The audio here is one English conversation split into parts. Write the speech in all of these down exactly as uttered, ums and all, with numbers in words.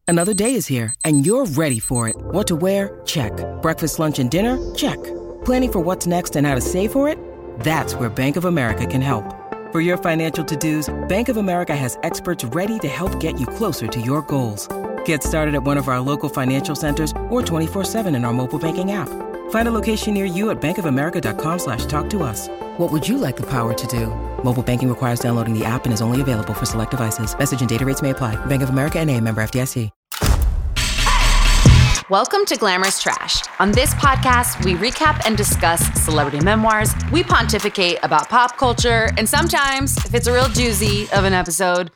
Another day is here, and you're ready for it. What to wear? Check. Breakfast, lunch, and dinner? Check. Planning for what's next and how to save for it? That's where Bank of America can help. For your financial to-dos, Bank of America has experts ready to help get you closer to your goals. Get started at one of our local financial centers or twenty-four seven in our mobile banking app. Find a location near you at bankofamerica.com slash talk to us. What would you like the power to do? Mobile banking requires downloading the app and is only available for select devices. Message and data rates may apply. Bank of America N A, member F D I C. Welcome to Glamorous Trash. On this podcast, we recap and discuss celebrity memoirs, we pontificate about pop culture, and sometimes, if it's a real doozy of an episode,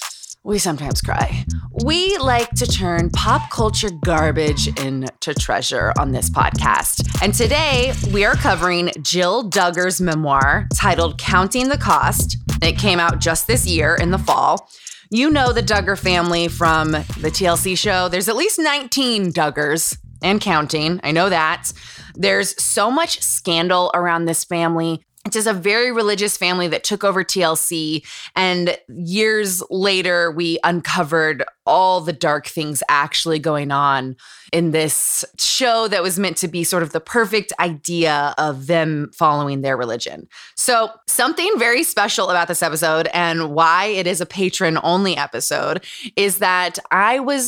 we sometimes cry. We like to turn pop culture garbage into treasure on this podcast. And today, we are covering Jill Duggar's memoir titled Counting the Cost. It came out just this year in the fall. You know the Duggar family from the T L C show. There's at least nineteen Duggars and counting. I know that. There's so much scandal around this family. It's just a very religious family that took over T L C. And years later, we uncovered all the dark things actually going on in this show that was meant to be sort of the perfect idea of them following their religion. So something very special about this episode and why it is a patron-only episode is that I was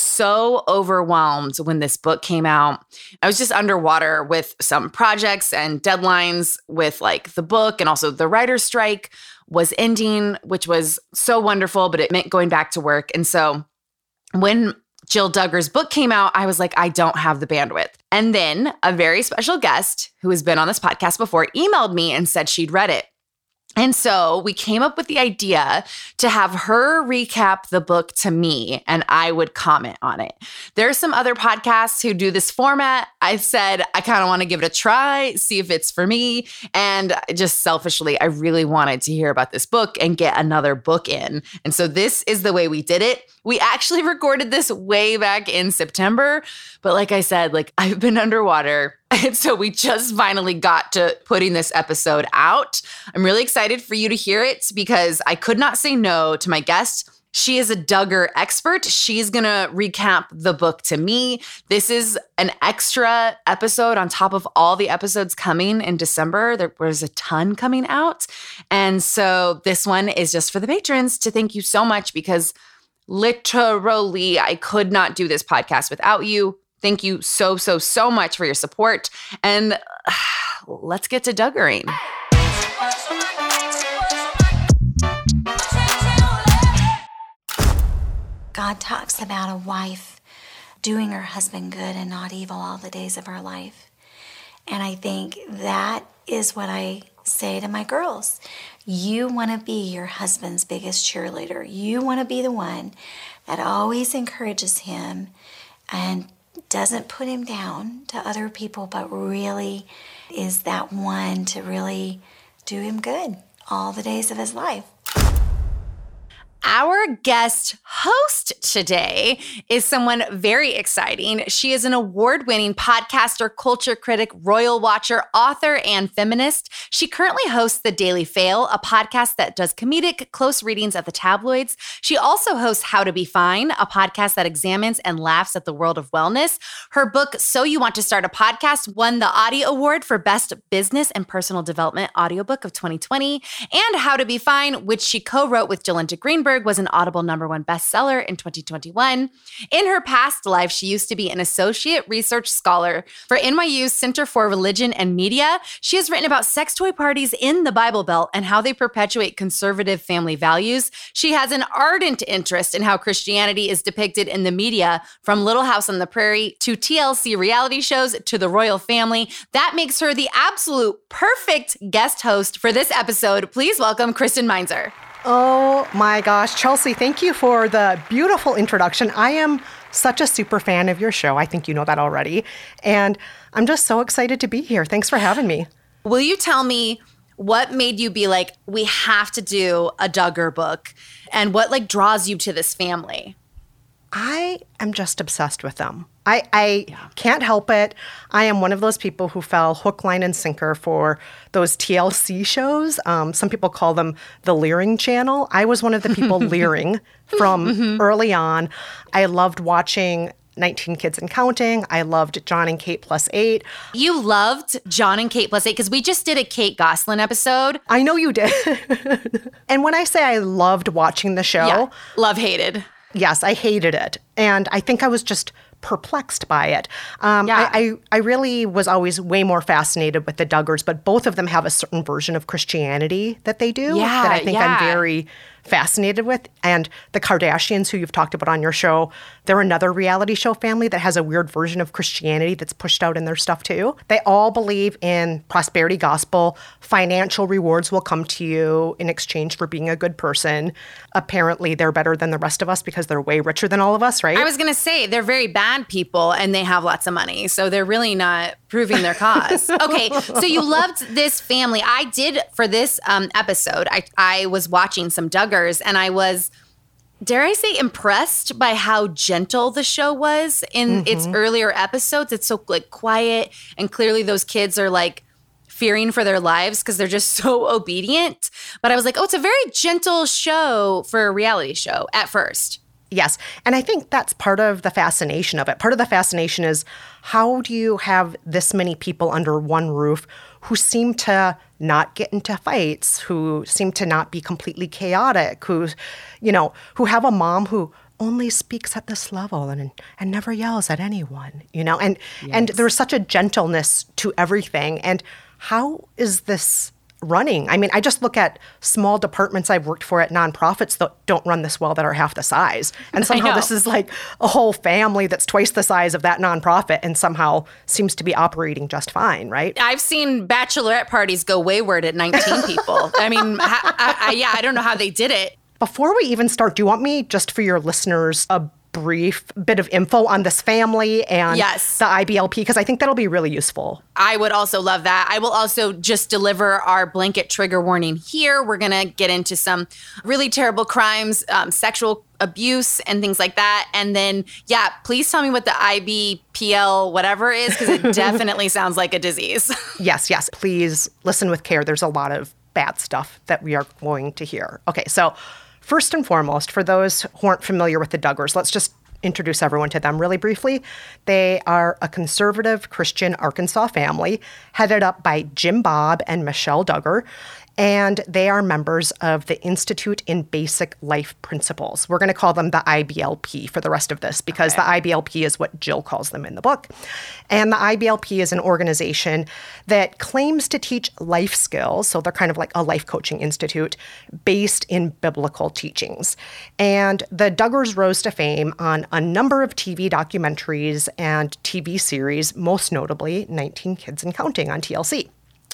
so overwhelmed when this book came out. I was just underwater with some projects and deadlines with like the book, and also the writer's strike was ending, which was so wonderful, but it meant going back to work. And so when Jill Duggar's book came out, I was like, I don't have the bandwidth. And then a very special guest who has been on this podcast before emailed me and said she'd read it. And so we came up with the idea to have her recap the book to me and I would comment on it. There are some other podcasts who do this format. I said, I kind of want to give it a try, see if it's for me. And just selfishly, I really wanted to hear about this book and get another book in. And so this is the way we did it. We actually recorded this way back in September. But like I said, like I've been underwater. And so we just finally got to putting this episode out. I'm really excited for you to hear it because I could not say no to my guest. She is a Duggar expert. She's going to recap the book to me. This is an extra episode on top of all the episodes coming in December. There was a ton coming out. And so this one is just for the patrons to thank you so much because literally I could not do this podcast without you. Thank you so, so, so much for your support. And uh, let's get to Duggaring. God talks about a wife doing her husband good and not evil all the days of her life. And I think that is what I say to my girls. You want to be your husband's biggest cheerleader. You want to be the one that always encourages him and doesn't put him down to other people, but really is that one to really do him good all the days of his life. Our guest host today is someone very exciting. She is an award-winning podcaster, culture critic, royal watcher, author, and feminist. She currently hosts The Daily Fail, a podcast that does comedic, close readings of the tabloids. She also hosts How to Be Fine, a podcast that examines and laughs at the world of wellness. Her book, So You Want to Start a Podcast, won the Audie Award for Best Business and Personal Development Audiobook of twenty twenty. And How to Be Fine, which she co-wrote with Jolenta Greenberg, was an Audible number one bestseller in twenty twenty-one. In her past life, she used to be an associate research scholar for N Y U's Center for Religion and Media. She has written about sex toy parties in the Bible Belt and how they perpetuate conservative family values. She has an ardent interest in how Christianity is depicted in the media, from Little House on the Prairie to T L C reality shows to the royal family. That makes her the absolute perfect guest host for this episode. Please welcome Kristen Meinzer. Oh my gosh, Chelsea, thank you for the beautiful introduction. I am such a super fan of your show. I think you know that already. And I'm just so excited to be here. Thanks for having me. Will you tell me what made you be like, we have to do a Duggar book, and what like draws you to this family? I am just obsessed with them. I, I yeah. can't help it. I am one of those people who fell hook, line, and sinker for those T L C shows. Um, some people call them the Leering Channel. I was one of the people leering from mm-hmm. early on. I loved watching nineteen Kids and Counting. I loved John and Kate Plus Eight. You loved John and Kate Plus Eight because we just did a Kate Gosselin episode. I know you did. And when I say I loved watching the show. Yeah. Love, hated. Yes, I hated it. And I think I was just perplexed by it. Um, yeah. I, I, I really was always way more fascinated with the Duggars, but both of them have a certain version of Christianity that they do yeah, that I think yeah. I'm very fascinated with. And the Kardashians, who you've talked about on your show, they're another reality show family that has a weird version of Christianity that's pushed out in their stuff too. They all believe in prosperity gospel. Financial rewards will come to you in exchange for being a good person. Apparently, they're better than the rest of us because they're way richer than all of us, right? I was going to say, they're very bad people and they have lots of money. So they're really not proving their cause. Okay, so you loved this family. I did, for this um, episode, I, I was watching some Duggars and I was, dare I say, impressed by how gentle the show was in mm-hmm. its earlier episodes. It's so like quiet and clearly those kids are like fearing for their lives because they're just so obedient. But I was like, oh, it's a very gentle show for a reality show at first. Yes. And I think that's part of the fascination of it. Part of the fascination is how do you have this many people under one roof who seem to not get into fights, who seem to not be completely chaotic, who, you know, who have a mom who only speaks at this level and and never yells at anyone, you know, and yes. and there's such a gentleness to everything. And how is this running? I mean, I just look at small departments I've worked for at nonprofits that don't run this well that are half the size. And somehow this is like a whole family that's twice the size of that nonprofit and somehow seems to be operating just fine, right? I've seen bachelorette parties go wayward at nineteen people. I mean, I, I, I, yeah, I don't know how they did it. Before we even start, do you want me, just for your listeners, a brief bit of info on this family and yes. the I B L P? Because I think that'll be really useful. I would also love that. I will also just deliver our blanket trigger warning here. We're going to get into some really terrible crimes, um, sexual abuse and things like that. And then, yeah, please tell me what the I B P L whatever is, because it definitely sounds like a disease. Yes, yes. Please listen with care. There's a lot of bad stuff that we are going to hear. Okay, so first and foremost, for those who aren't familiar with the Duggars, let's just introduce everyone to them really briefly. They are a conservative Christian Arkansas family headed up by Jim Bob and Michelle Duggar, and they are members of the Institute in Basic Life Principles. We're going to call them the I B L P for the rest of this because okay. the I B L P is what Jill calls them in the book. And the I B L P is an organization that claims to teach life skills, so they're kind of like a life coaching institute based in biblical teachings. And the Duggars rose to fame on a number of T V documentaries and T V series, most notably nineteen Kids and Counting on T L C.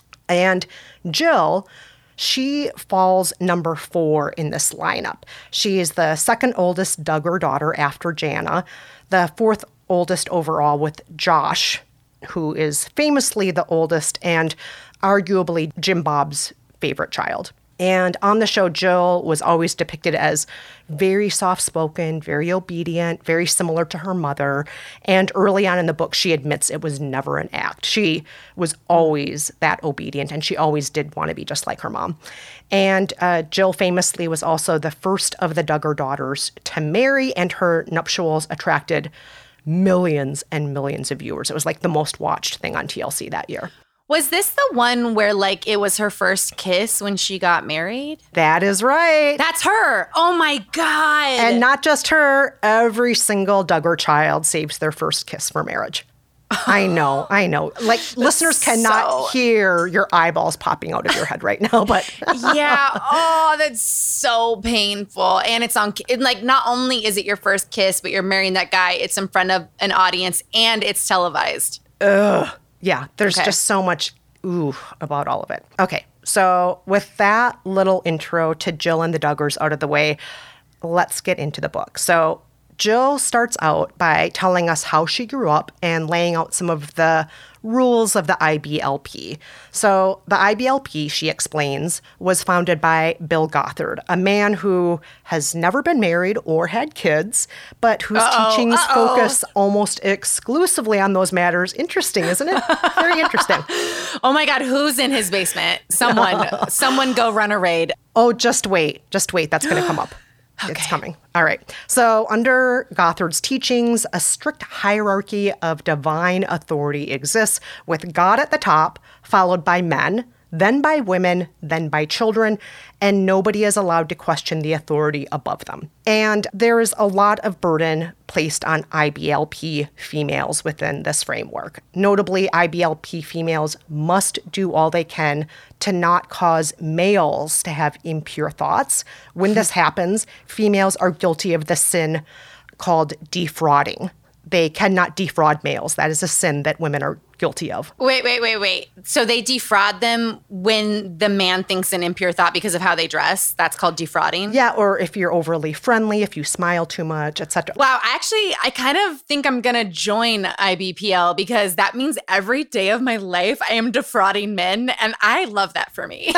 And Jill, she falls number four in this lineup. She is the second oldest Duggar daughter after Jana, the fourth oldest overall with Josh, who is famously the oldest and arguably Jim Bob's favorite child. And on the show, Jill was always depicted as very soft-spoken, very obedient, very similar to her mother. And early on in the book, she admits it was never an act. She was always that obedient, and she always did want to be just like her mom. And uh, Jill famously was also the first of the Duggar daughters to marry, and her nuptials attracted millions and millions of viewers. It was like the most watched thing on T L C that year. Was this the one where, like, it was her first kiss when she got married? That is right. That's her. Oh, my God. And not just her. Every single Duggar child saves their first kiss for marriage. I know, I know. Like, listeners cannot so... hear your eyeballs popping out of your head right now, but... Yeah. Oh, that's so painful. And it's on, like, not only is it your first kiss, but you're marrying that guy. It's in front of an audience, and it's televised. Ugh. Yeah, there's okay. just so much ooh about all of it. Okay, so with that little intro to Jill and the Duggars out of the way, let's get into the book. So Jill starts out by telling us how she grew up and laying out some of the rules of the I B L P. So the I B L P, she explains, was founded by Bill Gothard, a man who has never been married or had kids, but whose Uh-oh, teachings uh-oh. focus almost exclusively on those matters. Interesting, isn't it? Very interesting. Oh my God, who's in his basement? Someone, someone go run a raid. Oh, just wait. Just wait. That's going to come up. Okay. It's coming. All right. So under Gothard's teachings, a strict hierarchy of divine authority exists, with God at the top, followed by men, then by women, then by children, and nobody is allowed to question the authority above them. And there is a lot of burden placed on I B L P females within this framework. Notably, I B L P females must do all they can to not cause males to have impure thoughts. When this happens, females are guilty of the sin called defrauding. They cannot defraud males. That is a sin that women are guilty of. Wait, wait, wait, wait. So they defraud them when the man thinks an impure thought because of how they dress? That's called defrauding? Yeah, or if you're overly friendly, if you smile too much, et cetera. Wow, actually, I kind of think I'm going to join I B P L because that means every day of my life I am defrauding men, and I love that for me.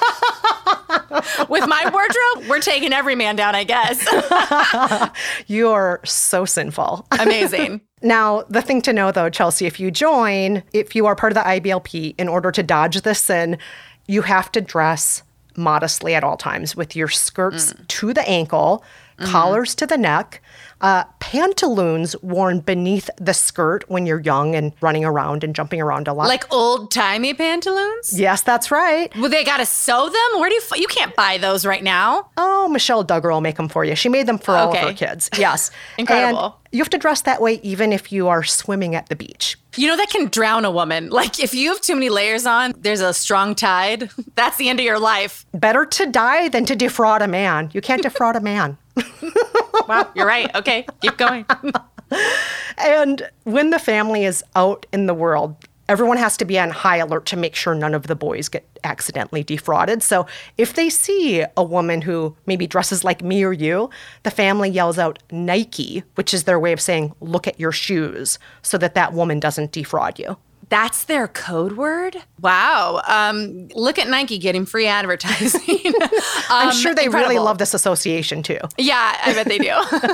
With my wardrobe, we're taking every man down, I guess. You are so sinful. Amazing. Now, the thing to know, though, Chelsea, if you join, if you are part of the I B L P, in order to dodge this sin, you have to dress modestly at all times with your skirts mm. to the ankle, mm-hmm. collars to the neck, uh, pantaloons worn beneath the skirt when you're young and running around and jumping around a lot. Like old-timey pantaloons? Yes, that's right. Well, they got to sew them? Where do you, f- you can't buy those right now. Oh, Michelle Duggar will make them for you. She made them for all Okay. of her kids. Yes. Incredible. And you have to dress that way even if you are swimming at the beach. You know, that can drown a woman. Like, if you have too many layers on, there's a strong tide. That's the end of your life. Better to die than to defraud a man. You can't defraud a man. Wow, you're right. Okay, keep going. And when the family is out in the world, everyone has to be on high alert to make sure none of the boys get accidentally defrauded. So if they see a woman who maybe dresses like me or you, the family yells out Nike, which is their way of saying, look at your shoes, so that that woman doesn't defraud you. That's their code word? Wow. Um, look at Nike getting free advertising. um, I'm sure they incredible. really love this association too. Yeah, I bet they do.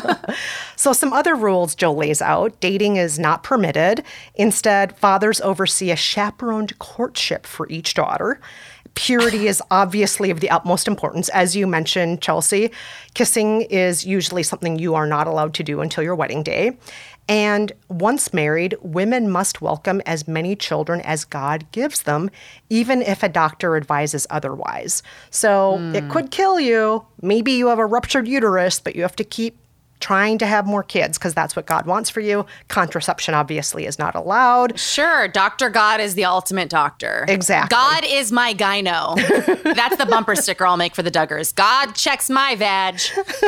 So some other rules Jill lays out. Dating is not permitted. Instead, fathers oversee a chaperoned courtship for each daughter. Purity is obviously of the utmost importance. As you mentioned, Chelsea, kissing is usually something you are not allowed to do until your wedding day. And once married, women must welcome as many children as God gives them, even if a doctor advises otherwise. So mm. it could kill you. Maybe you have a ruptured uterus, but you have to keep trying to have more kids because that's what God wants for you. Contraception obviously is not allowed. Sure. Doctor God is the ultimate doctor. Exactly. God is my gyno. That's the bumper sticker I'll make for the Duggars. God checks my vag.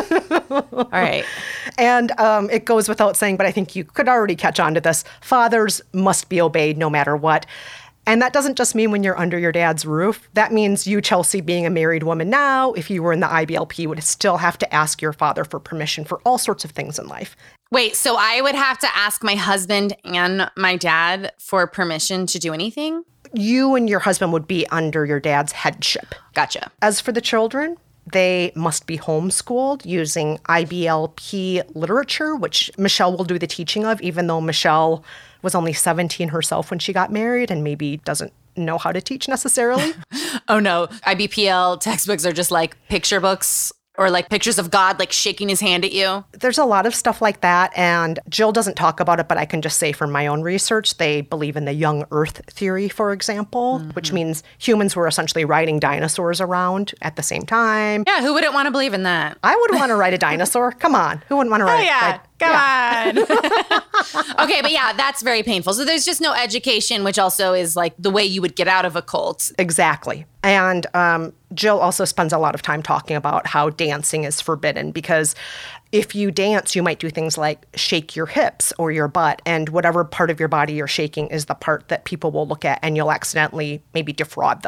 All right. And um, it goes without saying, but I think you could already catch on to this. Fathers must be obeyed no matter what. And that doesn't just mean when you're under your dad's roof. That means you, Chelsea, being a married woman now, if you were in the I B L P, would still have to ask your father for permission for all sorts of things in life. Wait, so I would have to ask my husband and my dad for permission to do anything? You and your husband would be under your dad's headship. Gotcha. As for the children, they must be homeschooled using I B L P literature, which Michelle will do the teaching of, even though Michelle was only seventeen herself when she got married and maybe doesn't know how to teach necessarily. Oh no, I B P L textbooks are just like picture books or like pictures of God like shaking his hand at you. There's a lot of stuff like that, and Jill doesn't talk about it, but I can just say from my own research, they believe in the young Earth theory, for example, mm-hmm. which means humans were essentially riding dinosaurs around at the same time. Yeah, who wouldn't want to believe in that? I would want to ride a dinosaur. Come on. Who wouldn't want to ride? Oh, yeah. Ride? Come yeah. on. Okay, but yeah, that's very painful. So there's just no education, which also is like the way you would get out of a cult. Exactly. And um, Jill also spends a lot of time talking about how dancing is forbidden because if you dance, you might do things like shake your hips or your butt, and whatever part of your body you're shaking is the part that people will look at and you'll accidentally maybe defraud them.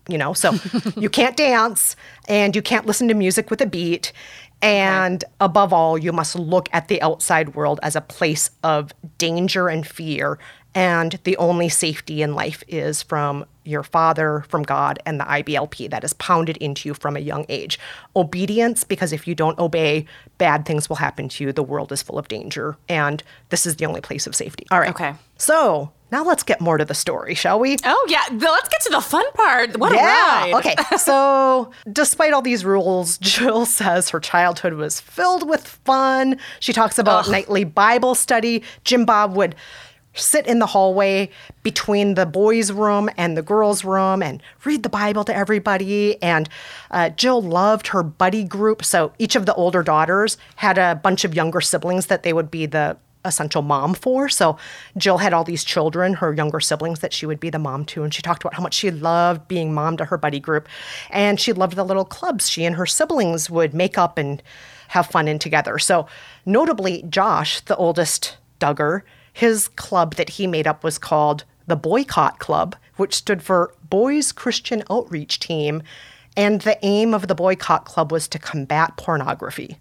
you know, so you can't dance and you can't listen to music with a beat. And okay. above all, you must look at the outside world as a place of danger and fear. And the only safety in life is from your father, from God, and the I B L P that is pounded into you from a young age. Obedience, because if you don't obey, bad things will happen to you. The world is full of danger, and this is the only place of safety. All right. Okay. So now let's get more to the story, shall we? Oh, yeah. Let's get to the fun part. What yeah. a ride. Okay. So despite all these rules, Jill says her childhood was filled with fun. She talks about Ugh. nightly Bible study. Jim Bob would sit in the hallway between the boys' room and the girls' room and read the Bible to everybody. And uh, Jill loved her buddy group. So each of the older daughters had a bunch of younger siblings that they would be the essential mom for. So Jill had all these children, her younger siblings, that she would be the mom to. And she talked about how much she loved being mom to her buddy group. And she loved the little clubs she and her siblings would make up and have fun in together. So notably, Josh, the oldest Duggar, his club that he made up was called the Boycott Club, which stood for Boys Christian Outreach Team. And the aim of the Boycott Club was to combat pornography.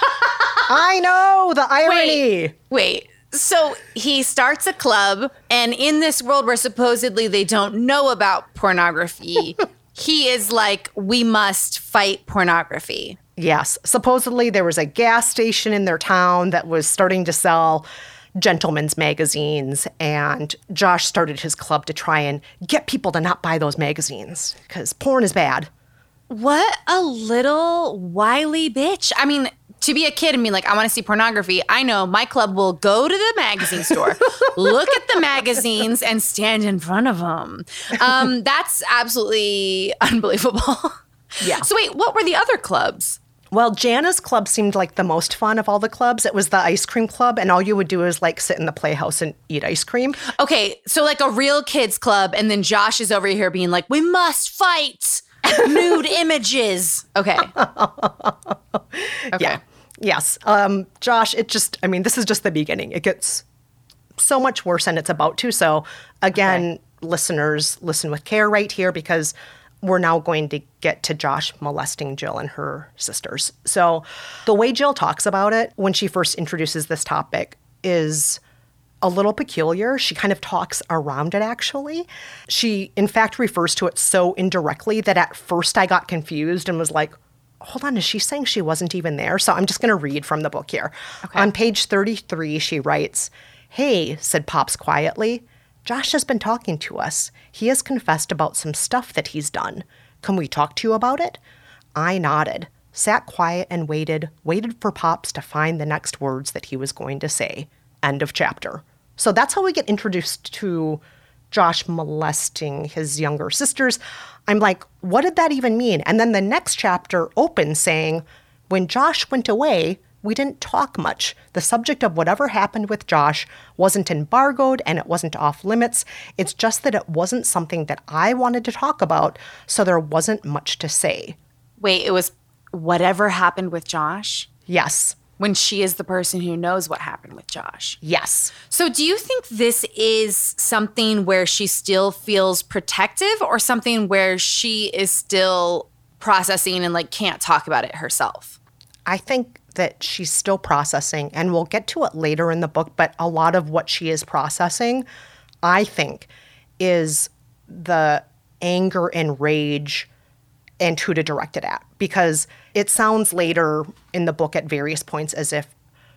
I know, the irony. Wait, wait. So he starts a club, and in this world where supposedly they don't know about pornography, he is like, we must fight pornography. Yes. Supposedly there was a gas station in their town that was starting to sell gentlemen's magazines, and Josh started his club to try and get people to not buy those magazines because porn is bad. What a little wily bitch. I mean, to be a kid and be like, I want to see pornography, I know my club will go to the magazine store, look at the magazines, and stand in front of them. Um, that's absolutely unbelievable. Yeah. So wait, what were the other clubs? Well, Jana's club seemed like the most fun of all the clubs. It was the ice cream club, and all you would do is like sit in the playhouse and eat ice cream. Okay, so like a real kids club, and then Josh is over here being like, we must fight nude images. Okay. Okay. Yeah. Yes. Um, Josh, it just, I mean, this is just the beginning. It gets so much worse, and it's about to. So again, okay. listeners, listen with care right here, because we're now going to get to Josh molesting Jill and her sisters. So the way Jill talks about it when she first introduces this topic is a little peculiar. She kind of talks around it, actually. She, in fact, refers to it so indirectly that at first I got confused and was like, hold on, is she saying she wasn't even there? So I'm just going to read from the book here. Okay. On page thirty-three, she writes, "Hey," said Pops quietly, "Josh has been talking to us. He has confessed about some stuff that he's done. Can we talk to you about it?" I nodded, sat quiet and waited, waited for Pops to find the next words that he was going to say. End of chapter. So that's how we get introduced to Josh molesting his younger sisters. I'm like, what did that even mean? And then the next chapter opens saying, when Josh went away, we didn't talk much. The subject of whatever happened with Josh wasn't embargoed and it wasn't off limits. It's just that it wasn't something that I wanted to talk about, so there wasn't much to say. Wait, it was whatever happened with Josh? Yes. When she is the person who knows what happened with Josh. Yes. So do you think this is something where she still feels protective, or something where she is still processing and like can't talk about it herself? I think that she's still processing, and we'll get to it later in the book, but a lot of what she is processing, I think, is the anger and rage and who to direct it at. Because it sounds later in the book at various points as if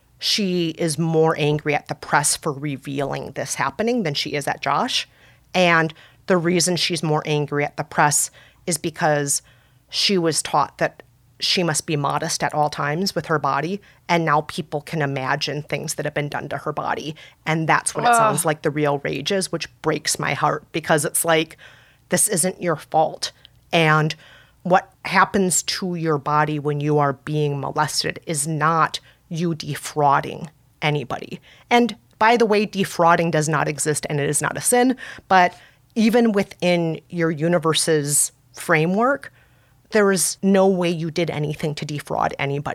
she is more angry at the press for revealing this happening than she is at Josh. And the reason she's more angry at the press is because she was taught that she must be modest at all times with her body, and now people can imagine things that have been done to her body. And that's what it sounds like the real rage is, which breaks my heart, because it's like, this isn't your fault. And what happens to your body when you are being molested is not you defrauding anybody. And by the way, defrauding does not exist, and it is not a sin. But even within your universe's framework, there is no way you did anything to defraud anybody.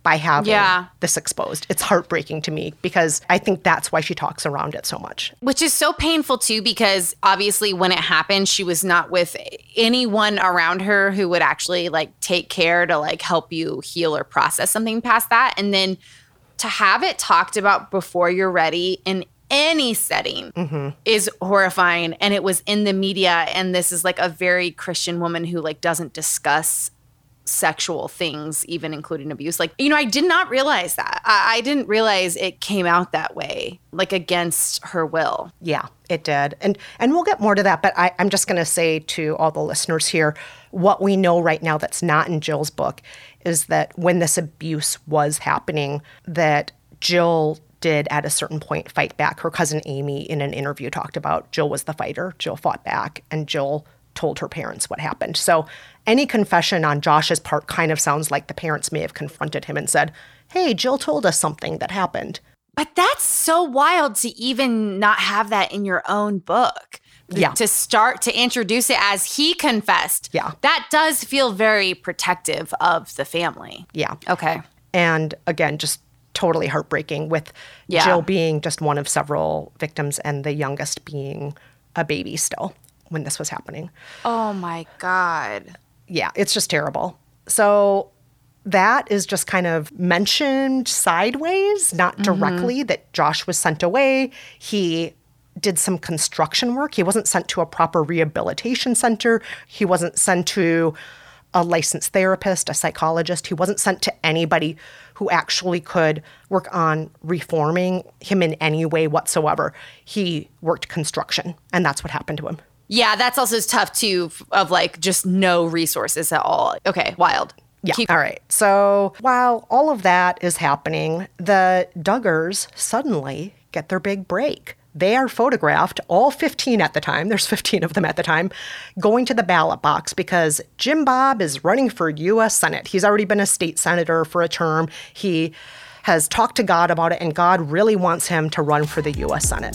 by having yeah. this exposed. It's heartbreaking to me because I think that's why she talks around it so much. Which is so painful too, because obviously when it happened, she was not with anyone around her who would actually like take care to like help you heal or process something past that. And then to have it talked about before you're ready in any setting mm-hmm. is horrifying. And it was in the media. And this is like a very Christian woman who like doesn't discuss sexual things, even including abuse. Like, you know, I did not realize that. I, I didn't realize it came out that way, like against her will. Yeah, it did. And and we'll get more to that. But I, I'm just going to say to all the listeners here, what we know right now that's not in Jill's book is that when this abuse was happening, that Jill did at a certain point fight back. Her cousin Amy in an interview talked about Jill was the fighter. Jill fought back, and Jill told her parents what happened. So any confession on Josh's part kind of sounds like the parents may have confronted him and said, hey, Jill told us something that happened. But that's so wild to even not have that in your own book. Yeah. To start to introduce it as he confessed. Yeah. That does feel very protective of the family. Yeah. Okay. And again, just totally heartbreaking with yeah. Jill being just one of several victims and the youngest being a baby still when this was happening. Oh my God. Yeah, it's just terrible. So that is just kind of mentioned sideways, not directly, mm-hmm. that Josh was sent away. He did some construction work. He wasn't sent to a proper rehabilitation center. He wasn't sent to a licensed therapist, a psychologist. He wasn't sent to anybody who actually could work on reforming him in any way whatsoever. He worked construction, and that's what happened to him. Yeah, that's also tough too, of like just no resources at all. Okay, wild. Yeah. Keep- all right. So while all of that is happening, the Duggars suddenly get their big break. They are photographed, all fifteen at the time, there's fifteen of them at the time, going to the ballot box because Jim Bob is running for U S Senate. He's already been a state senator for a term. He has talked to God about it, and God really wants him to run for the U S Senate.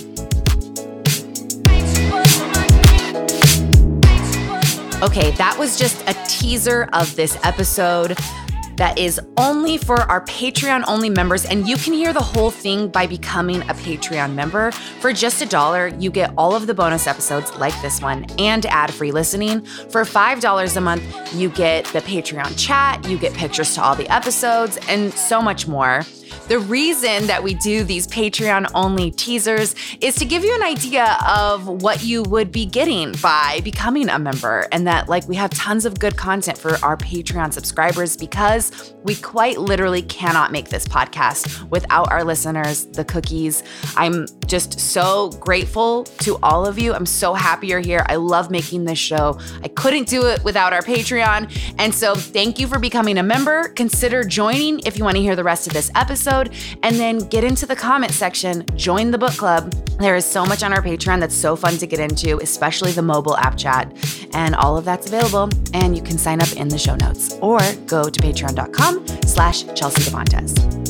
Okay, that was just a teaser of this episode that is only for our Patreon-only members, and you can hear the whole thing by becoming a Patreon member. For just a dollar, you get all of the bonus episodes like this one and ad-free listening. For five dollars a month, you get the Patreon chat, you get pictures to all the episodes, and so much more. The reason that we do these Patreon-only teasers is to give you an idea of what you would be getting by becoming a member, and that like we have tons of good content for our Patreon subscribers because we quite literally cannot make this podcast without our listeners, the cookies. I'm just so grateful to all of you. I'm so happy you're here. I love making this show. I couldn't do it without our Patreon. And so thank you for becoming a member. Consider joining if you want to hear the rest of this episode. And then get into the comment section, join the book club. There is so much on our Patreon that's so fun to get into, especially the mobile app chat. And all of that's available. And you can sign up in the show notes or go to patreon.com slash Chelsea Devantez.